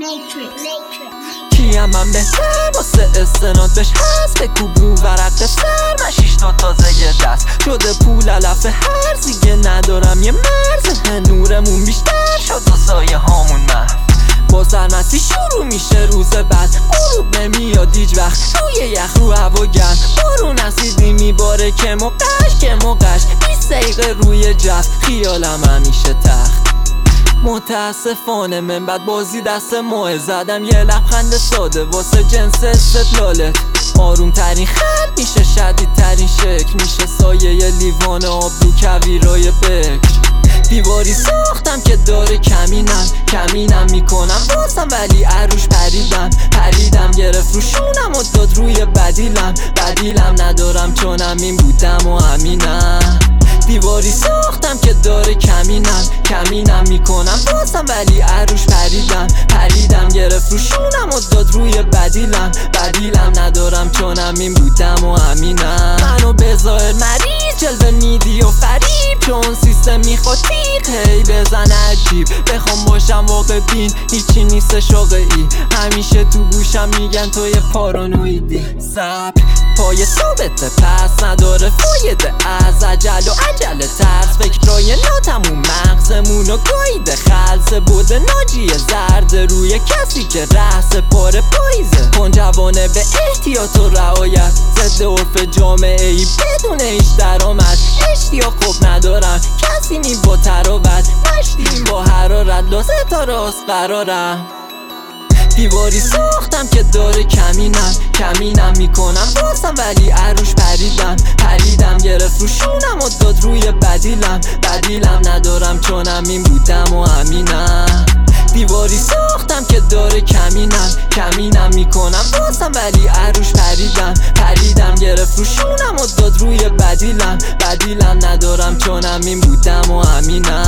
کیم من بهتر واسه استناد بهش هست بکوب رو ورق سر من 6 تا تازه یه دست شده پول علف هرزی که ندارم یه مرز نورمون بیشتر شد و سایه هامون محو با سرمستی شروع میشه روز بعد غروب نمیاد هیچ وقت روی یخ رو هوا گرم بارون اسیدی میباره که موقش 20 دقیقه روی جف خیالم همیشه تخت متاسفانه من بعد بازی دست ماه زدم یه لبخند ساده واسه جنس استدلالت آروم ترین خط میشه شدید ترین شکل میشه سایه یه لیوان آب رو کویرای بکر دیواری ساختم که داره کمینم میکنم واسم ولی عروش پریدم گرفت رو شونم و داد روی بدیلم ندارم چونم این بودم و همینم دیواری ساختم که داره کمینم میکنم واسم ولی عروش پریدم گرفت رو شونم و داد روی بدیلم ندارم چونم این بودم و همینم منو بذار مریض جلوه میدی و فریب چون سیستم میخواد هی بزن عجیب بخوام باشم واقع بین هیچی نیست واقعی همیشه تو گوشم میگن تو یه پارانویدی سب پای ثابته پس نداره فایده از عجل ترس فکرای ناتموم مغزمونو گاییده خلصه بوده ناجی زرد روی کسی که رأس پاره پاییزه کن جوانه به احتیاط و رعایت ضد عرف جامعه ای بدون هیچ درآمد اشتیاق خوب ندارم کسی نی با تراوت نشتیم با حرارت لازه تا راست قرارم دیواری ساختم که داره کمینم میکنم واسم ولی عروش پریدم گرفت رو شونم و داد روی بدیلم ندارم چونم این بودم و همینم دیواری ساختم که داره کمینم میکنم واسم ولی عروش پریدم گرفت رو شونم و داد روی بدیلم ندارم چونم این بودم و همینم